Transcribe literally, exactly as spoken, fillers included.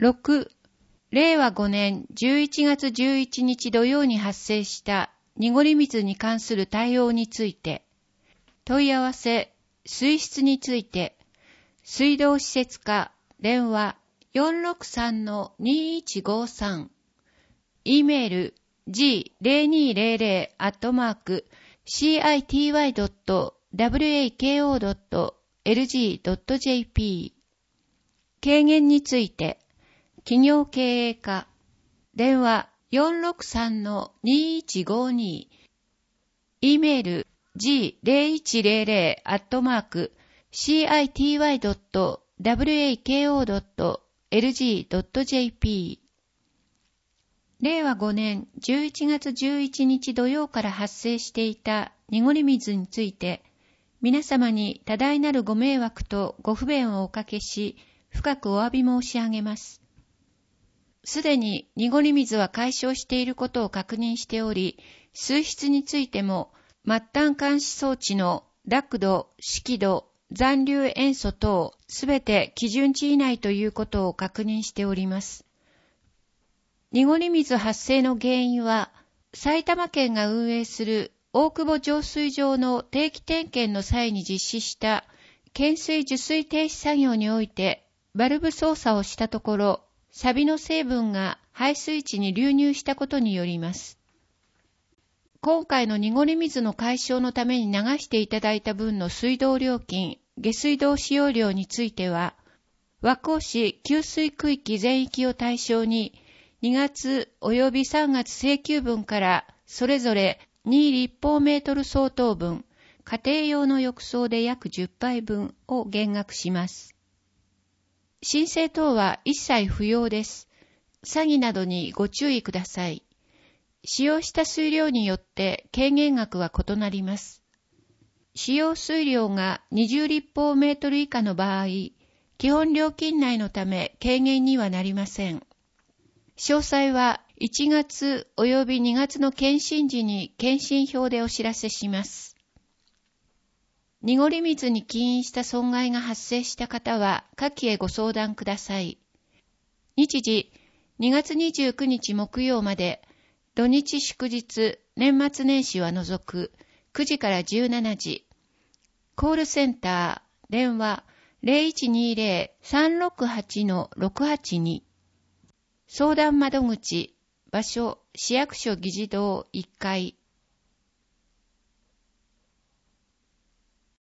ろく、れいわごねんじゅういちがつじゅういちにち土曜に発生した濁り水に関する対応について、問い合わせ、水質について、水道施設課、電話 よんろくさんのにいちごさん、e メール ジーゼロにゼロゼロ アットマーク シーアイティーワイドットワコドットエルジードットジェーピー。軽減について、企業経営課、電話 よんろくさんのにいちごに、e メール ジーゼロいちゼロゼロ アットマーク シーアイティーワイドットワコドットエルジードットジェーピー。れいわごねんじゅういちがつじゅういちにち土曜から発生していた濁り水について、皆様に多大なるご迷惑とご不便をおかけし、深くお詫び申し上げます。すでに濁り水は解消していることを確認しており、水質についても末端監視装置の濁度、色度、残留塩素等すべて基準値以内ということを確認しております。濁り水発生の原因は、埼玉県が運営する大久保浄水場の定期点検の際に実施した懸水受水停止作業においてバルブ操作をしたところ、サビの成分が排水池に流入したことによります。今回の濁り水の解消のために流していただいた分の水道料金、下水道使用料については、和光市給水区域全域を対象に、にがつ及びさんがつ請求分からそれぞれに立方メートル相当分、家庭用の浴槽で約じゅっばいぶんを減額します。申請等は一切不要です。詐欺などにご注意ください。使用した水量によって軽減額は異なります。使用水量がにじゅう立方メートル以下の場合、基本料金内のため軽減にはなりません。詳細はいちがつ及びにがつの検診時に検診票でお知らせします。濁り水に起因した損害が発生した方は下記へご相談ください。日時にがつにじゅうくにち木曜まで、土日祝日、年末年始は除くくじからじゅうしちじ。コールセンター、電話 ゼロいちにゼロ さんろくはち ろくはちに。相談窓口、場所、市役所議事堂いっかい。